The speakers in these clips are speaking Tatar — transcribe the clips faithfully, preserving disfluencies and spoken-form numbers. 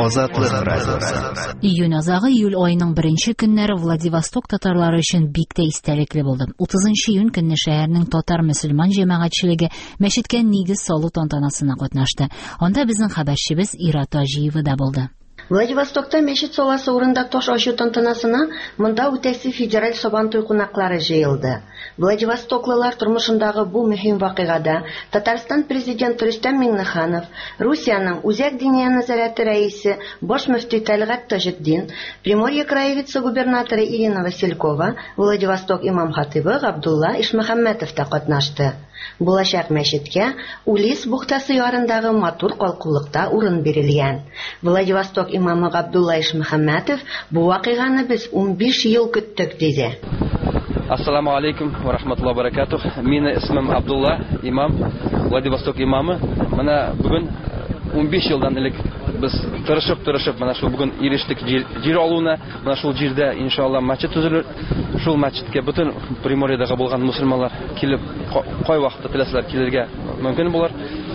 Азатлык радиосы. Июнь азагы июль айының беренче көннәре Владивосток татарлары өчен бик тә истәлекле булды. утызынчы июнь көнне шәһәрнең татар-мөселман җәмәгатьчелеге мәчеткә нигез салу тантанасына катнашты. Анда безнең хәбәрчебез Ира Таҗиева да булды. Владивостокта мәчет саласы урында таш ачу тантанасына монда үтәсе федераль Сабантуй кунаклары җыелды. Владивостоклылар тормышындагы бу мөһим вакыйгада Татарстан президенты Рөстәм Миңнеханов, Русияның Үзәк диния нәзарәте рәисе баш мөфти Тәлгать Таҗетдин, Приморье крае вице-губернаторы Ирина Василькова, Владивосток имам-хатибы Габдулла Ишмөхәммәтов та катнашты. Булачак мәчеткә Улис бухтасы ярындагы матур калкулыкта урын бирелгән. Владивосток имамы Габдулла Ишмөхәммәтов бу вакыйганы без ун биш ел көттек диде. Ассаламу алейкум ва рахматуллахи ва баракатух. Мине исмем Абдулла, имам, Владивосток имамы. Менә бүген ун биш елдан элек без тырышып-тырышып менә шул бүген ирештек җир алуына, менә шул җирдә иншалла мәчет төзелер. Шул мәчеткә бөтен Приморьедагы булган мусульманнар килеп кай вакытта теләсәләр килергә мөмкин булыр.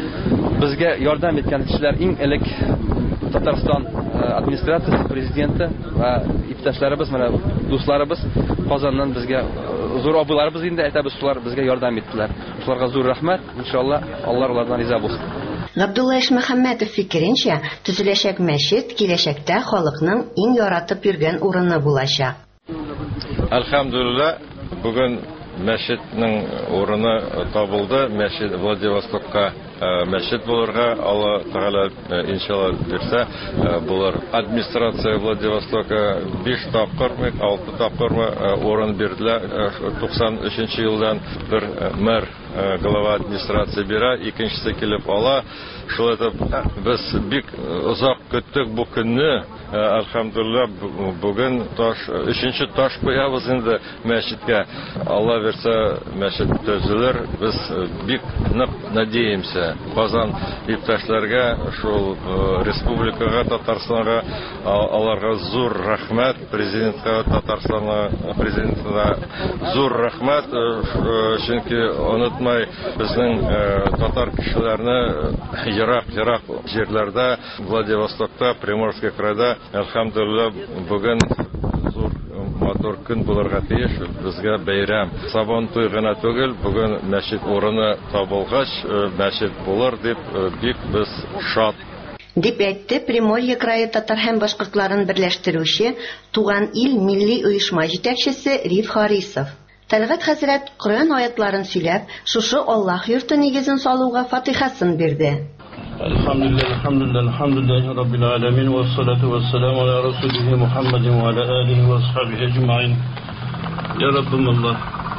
Безгә ярдәм иткән кешеләр иң элек Татарстан администрациясе, президенты ва иптәшләребез, менә дусларыбыз Казаннан безгә зур абыйларыбыз инде әйтәбез, шулар безгә ярдәм иттеләр. Шуларга зур рәхмәт. Иншалла Алла улардан риза булсын. Габдулла Ишмөхәммәтов фикеренчә, төзеләчәк мәчет киләчәктә халыкның иң яратып йөргән урыны булачак. Әлхәмдүлилләh, бүген мәчетнең урыны табылды. Мәчет Владивостокка мәчет булырга Алла Тәгалә иншалла бирсә булыр. Администрация Владивостока биш тапкыр, алты тапкыр урын бирделәр. туксан өченче елдан бер мэр глава администрация бирә, икенчесе килеп ала. Шул итеп без бик озак көттек бу көнне. Әлхәмдүлилләh, бүген таш өченче таш куябыз инде мәчеткә. Алла версә мәчет төзелер. Без бик нык надеемся. Казан иптәшләргә, шул республикага, Татарстанга аларга зур рәхмәт, президентка, Татарстанга президентына зур рәхмәт, чөнки онытмай безнең татар кешеләрне ерак-ерак җирләрдә, Владивостокта, Приморский крайда, әлхәмдүлилләh, бүген зур матур көн булырга тиеш, безгә бәйрәм. Сабантуй гына түгел, бүген мәчет урыны табылгач, мәчет булыр дип бик без шат. Дип әйтте Приморье крае татар һәм башкортларын берләштерүче Туган ил милли оешма җитәкчесе Риф Харисов. Тәлгать хәзрәт Коръән аятларын сөйләп, шушы Аллаһ йорты нигезен салуга фатихасын бирде. Elhamdülillah, elhamdülillah, elhamdülillahi rabbil alamin ve salatu ve selamu ala Resulihi Muhammedin ve ala alihi ve ashabihi ecmaîn. Ya Rabbim Allah,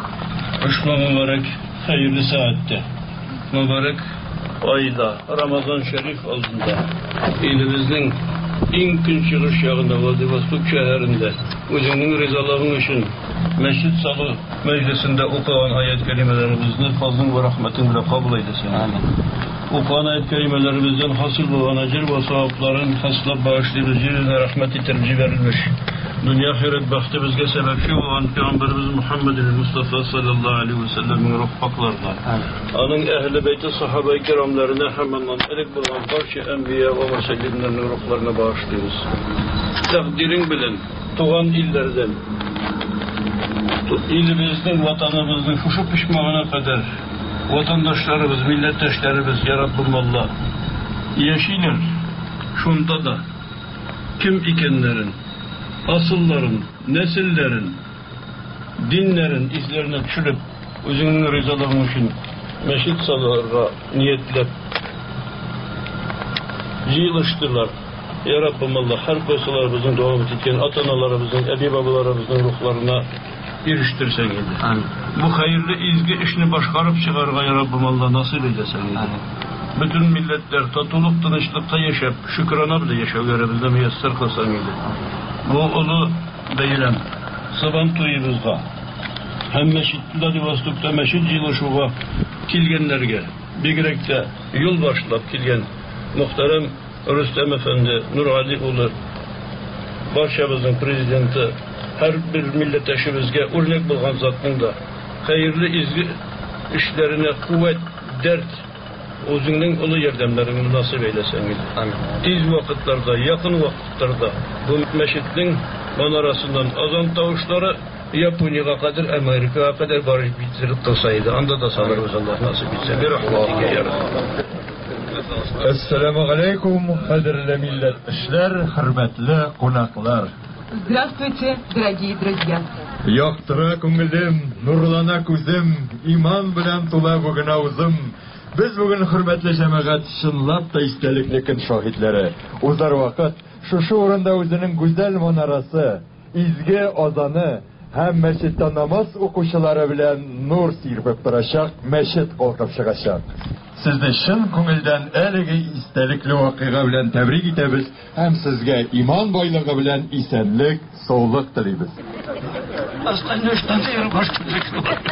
hoşma mübarek, hayırlı saatte, mübarek ayda, Ramazan Şerif aldığında, ilimizin en gün çıkış yağında Vladivostok şehirinde, özünün rızalığın için Meşrit Salı Meclisi'nde okuyan ayet kelimelerimizni fazlın ve rahmetin bile kabul eylesin. Amin. Okuyan ayet kelimelerimizden hasıl olan ecir ve sahapların hasıla bağışlayıcı yüzüne rahmeti tercih verilmiş. Dünya ahiret bahtı bizge sebepçi olan Peygamberimiz Muhammed'in Mustafa sallallahu aleyhi ve sellem'in ruhbaklarına, onun ehli beyti sahabe-i kiramlarına hemen elik bulan karşı enbiya ve mesellerinin ruhlarına bağışlıyoruz. Takdirin bilin, tuğan illerden, ilimizin, vatanımızın şuşu pişmanına kadar vatandaşlarımız, milletleşlerimiz, Ya Rabbim Allah, yaşayınlar, şunda da kim ikenlerin, asılların, nesillerin, dinlerin izlerine düşürüp, özünün rızalığın için meşit salarına niyetlep, yığılıştılar. Ya Rabbim Allah, her koysalarımızın devam etken, atanalarımızın, ebi babalarımızın ruhlarına eriştirsen indi. Amin. Bu hayırlı izgi işini başkarıp çıkarga Ya Rabbim Allah nasip eylesin indi. Bütün milletler tatuluk, tınışlıkta yaşayıp, şükrana bile yaşayıp, müyesser kılsan indi. Bu ulu beylem, Sabantuy'umuzda, hem meşit, Vladivostok'ta meşit yılışığa kilgenlerge, Bigrek'te yol başlap kilgen, muhterem Rüstem Efendi, Nur Ali Ulu, Barşamızın prezidenti, her bir milleteşimizge örnek bulgan zatının da hayırlı izgi işlerine kuvvet, dert Özünün ulu yardımlarını nasip eylesin. Amin. Tez vakitlerde, yakın vakitlerde bu meşitin manarasından azan tavuşları Japonya'ya kadar, Amerika'ya kadar barış bitirip kılsaydı. Anda da sanırız Allah nasip etse. Bir rahmetine yarabbim. Esselamu Aleyküm, kadirli milletmişler, hürmetli konaklar. Здравствуйте, дорогие друзья. Яктыра күңелем, нурлана күзем, иман белән тула бүген авызым. Без бүген хөрмәтле җәмәгать чынлап та истәлекле көн шаһидләре. Узар вакыт шушы урында үзенең гүзәл манарасы, изге азаны һәм мәчеттә намаз укучылары белән нур сирпеп торачак, мәчет калкып чыгачак. Сезне чын күңелдән әлеге истәлекле вакыйга белән тәбрик итәбез һәм сезгә иман байлыгы белән исәнлек, саулык телибез. Остальное штанцы башкалык.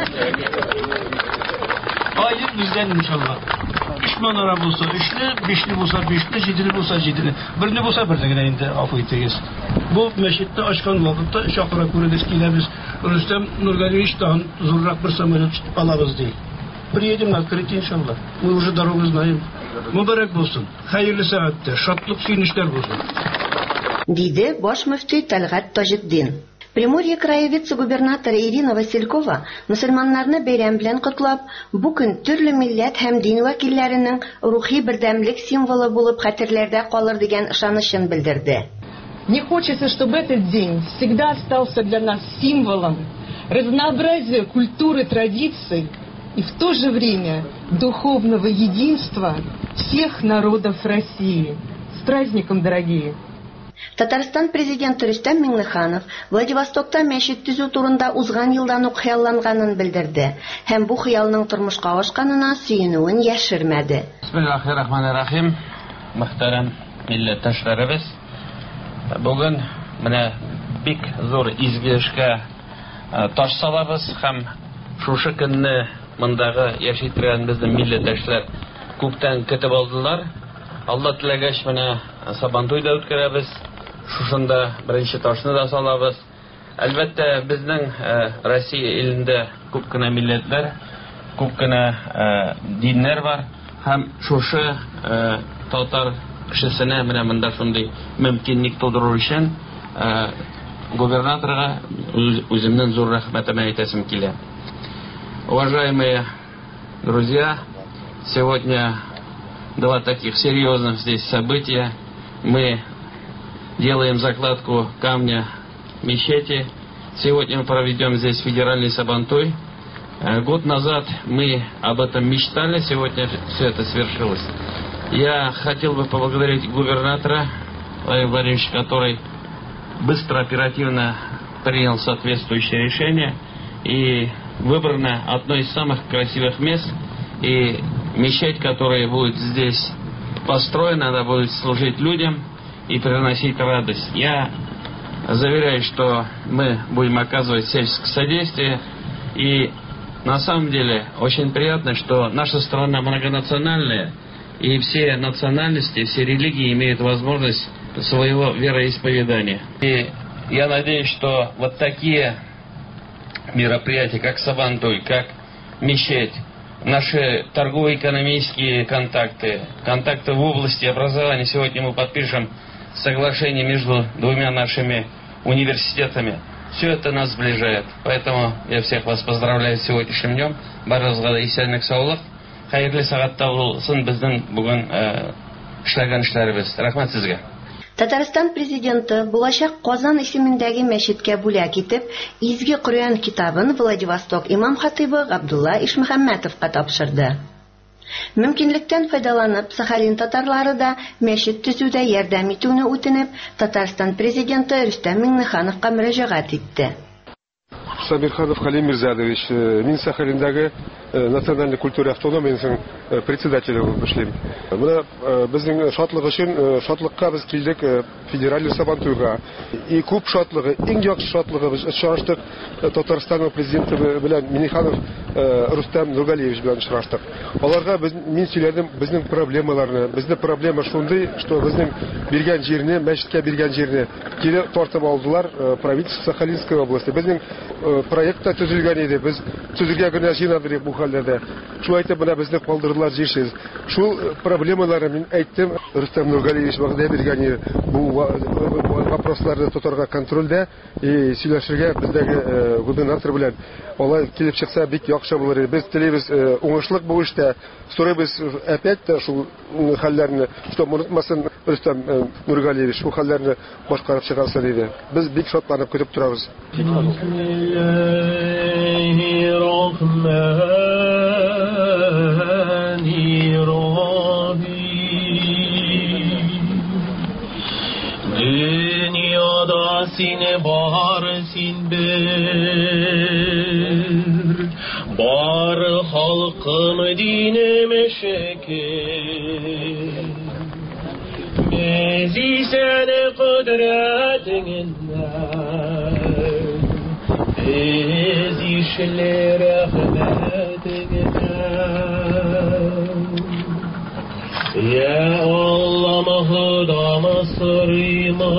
Ayın bizden inşallah. Üç manara bulsa üçlü, beşli bulsa beşli, cidili bulsa cidili. Birini bulsa birine indi afı iteyiz. Bu meşitte açkan vakitte şakıra kuredeskiyle biz Rüstem Nurgaliyeviç'ten zorrak bir samolyot alabız değil. Приедем открыть inşallah. Мы уже дорогу знаем. Mübarek bulsun. Hayırlı saatte, şatlık suyunuşlar bulsun. Диде баш мөфти Талгат Таҗетдин. Приморье крае вице-губернаторы Ирина Василькова мөселманнарны бәйрәм белән котлап, бу көн төрле милләт һәм дин вәкилләренең рухи бердәмлек символы булып хәтерләрдә калыр дигән ышанычын белдерде. Мне хочется, чтобы этот день всегда остался для нас символом разнообразия культуры, традиций и в то же время духовного единства всех народов России. С праздником, дорогие! Татарстан президенты Рөстәм Миңнеханов Владивостокта мәчет төзү турында узган елдан ук хыялланганын белдерде һәм бу хыялның тормышка ашканына сөенүен яшермәде. Бисмиллаһир-рахманир-рахим. Мөхтәрәм милләттәшләребез, бүген менә бик зур изге эшкә таш салабыз һәм шушы көнне мондагы яши торган безнең милләттәшләр күптән көтеп алдылар. Алла теләгәч менә Сабантуйда үткәрәбез. Шушында беренче ташны да салабыз. Әлбәттә безнең Россия илендә күп кенә милләтләр, күп кенә диннәр бар һәм шушы татар кешесенә менә монда шундый мөмкинлек тудыру өчен губернаторга үземнең зур рәхмәтемне әйтәсем килә. Уважаемые друзья, сегодня два таких серьезных здесь события. Мы делаем закладку камня мечети. Сегодня мы проведем здесь федеральный Сабантуй. Год назад мы об этом мечтали, сегодня все это свершилось. Я хотел бы поблагодарить губернатора Владимира Владимировича, который быстро, оперативно принял соответствующее решение. И выбрано одно из самых красивых мест. И мечеть, которая будет здесь построена, она будет служить людям и приносить радость. Я заверяю, что мы будем оказывать всяческое содействие. И на самом деле очень приятно, что наша страна многонациональная, и все национальности, все религии имеют возможность своего вероисповедания. И я надеюсь, что вот такие мероприятия, как Сабантуй, как мечеть, наши торгово-экономические контакты, контакты в области образования. Сегодня мы подпишем соглашение между двумя нашими университетами. Все это нас сближает. Поэтому я всех вас поздравляю с сегодняшним днем. Барыгызга да исәнлек, саулык. Хәерле сәгатьтә булсын безнең бүген эшләгән эшләребез. Рәхмәт сезгә. Татарстан президенты булачак Казан исемендәге мәчеткә бүләк итеп, изге Коръән китабын Владивосток имам-хатибы Габдулла Ишмөхәммәтовка тапшырды. Мөмкинлектән файдаланып, Сахалин татарлары да мәчет төзүдә ярдәм итүне үтенеп, Татарстан президенты Рөстәм Миңнехановка мөрәҗәгать итте. Сабирханов Халим Мирзадович, мин Сахалиндәге национальный культура автономиясының председателе булып эшлим. Менә безнең шатлык өчен шатлыкка без килдек федеральный Сабантуйга. И күп шатлыгы, иң яхшы шатлыгы без очраштык Татарстан президенты белән Миңнеханов Рустам Нургалиевич белән очраштык. Аларга без мин сөйләдем безнең проблемаларны. Безнең проблема шундый, что безнең биргән җирне, мәчеткә биргән җирне кире тартып алдылар правительство Сахалинской области. Безнең проект та төзелгән иде. Без төзергә генә җыйнадык бу хәлләрдә. Шул әйтеп менә безне калдырдылар җирсез. Шул проблемаларны мин әйттем. Рөстәм Нургалиевич вәгъдә биргән иде. Бу вопросларны тотарга контрольдә и сөйләшергә бездәге губернатор белән алай килеп чыкса бик яхшы булыр. Без телибез уңышлык бу эштә. Сорыйбыз опять та шул хәлләрне, чтобы унытмасын Рөстәм Нургалиевич шул хәлләрне башкарып чыгарсын иде. Без бик шатланып көтеп торабыз. Dünyada seni var sin bir, bar halkım dinime şekil. Mezi seni kudretinden, biz işle rahmetinden. Ya Allah'ım hudama sırrımı,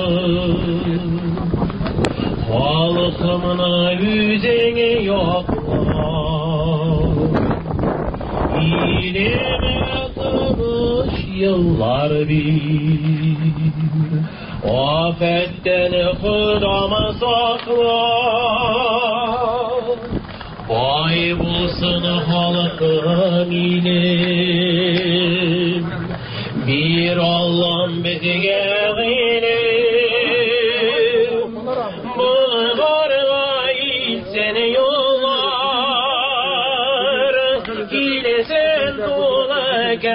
halkımına yüzeni yokla. İlime atılmış yıllar bir, afetten hudama sakla. Vay bulsun halkım ilim, bir Allah'ım bize ilim. Bulgarga ilsene yollar, ilesen dola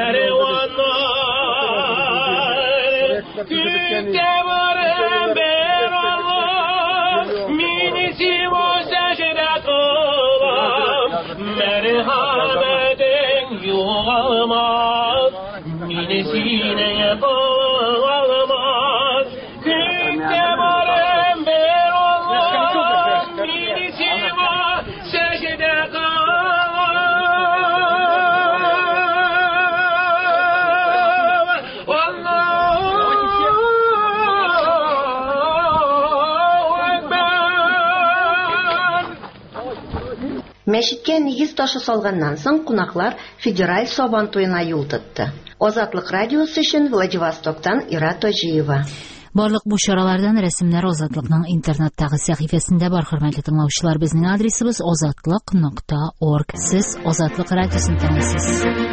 kervanlar. Kütte varım ben Allah, minisi o secde kılam. Merhametin yoğalmaz, minisine yapılmaz. Kütte varım ben Allah, minisi o secde kılam. Allahu Ekber. Мәчеткә нигез ташы салганнан соң кунаклар федераль Сабан туена юл тотты. Азатлык радиосы өчен Владивостоктан Ира Тожиева. Барлык бу чаралардан рәсемнәр Азатлыкның интернеттагы сәхифәсендә бар, хөрмәтле тыңлаучылар. Безнең адресыбыз азатлык нокта орг. Сез Азатлык радиосын тыңлыйсыз.